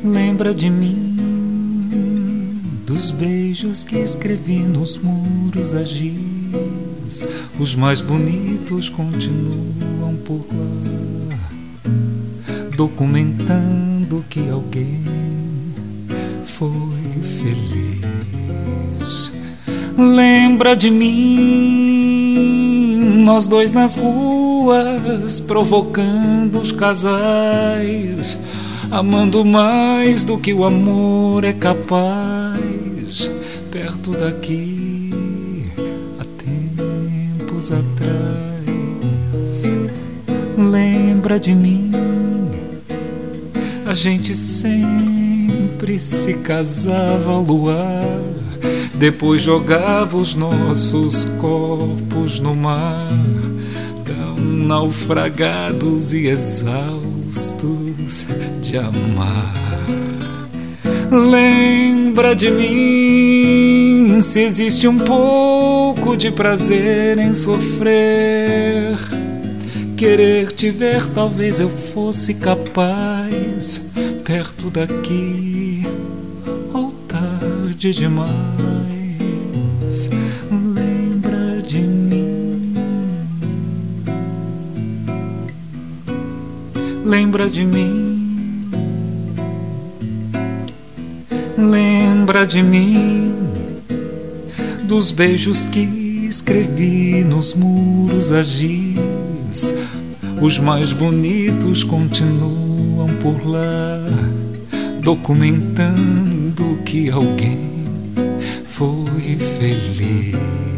Lembra de mim, dos beijos que escrevi nos muros da giz. Os mais bonitos continuam por lá, documentando que alguém foi feliz. Lembra de mim, nós dois nas ruas, provocando os casais, amando mais do que o amor é capaz. Perto daqui, há tempos atrás. Lembra de mim, a gente sempre se casava ao luar, depois jogava os nossos corpos no mar, tão naufragados e exaustos de amar. Lembra de mim, se existe um pouco de prazer em sofrer. Querer te ver, talvez eu fosse capaz, perto daqui, ou tarde demais. Lembra de mim, lembra de mim, lembra de mim, dos beijos que escrevi nos muros a giz. Os mais bonitos continuam por lá, documentando que alguém foi feliz.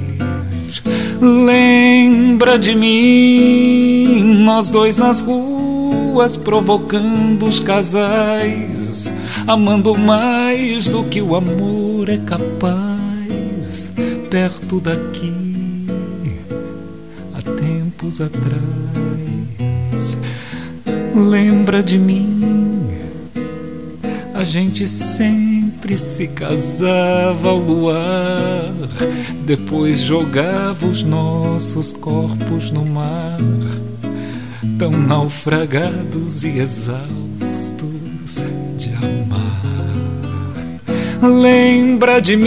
Lembra de mim, nós dois nas ruas, provocando os casais, amando mais do que o amor é capaz. Perto daqui, há tempos atrás. Lembra de mim, a gente sempre se casava ao luar, depois jogava os nossos corpos no mar, tão naufragados e exaustos de amar. Lembra de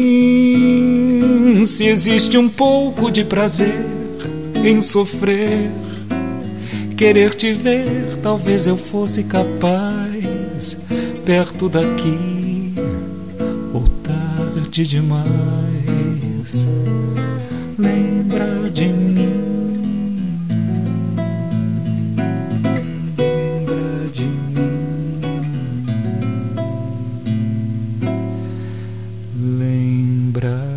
mim, se existe um pouco de prazer em sofrer. Querer te ver, talvez eu fosse capaz, perto daqui, ou tarde demais. Lembra de mim, lembra de mim, lembra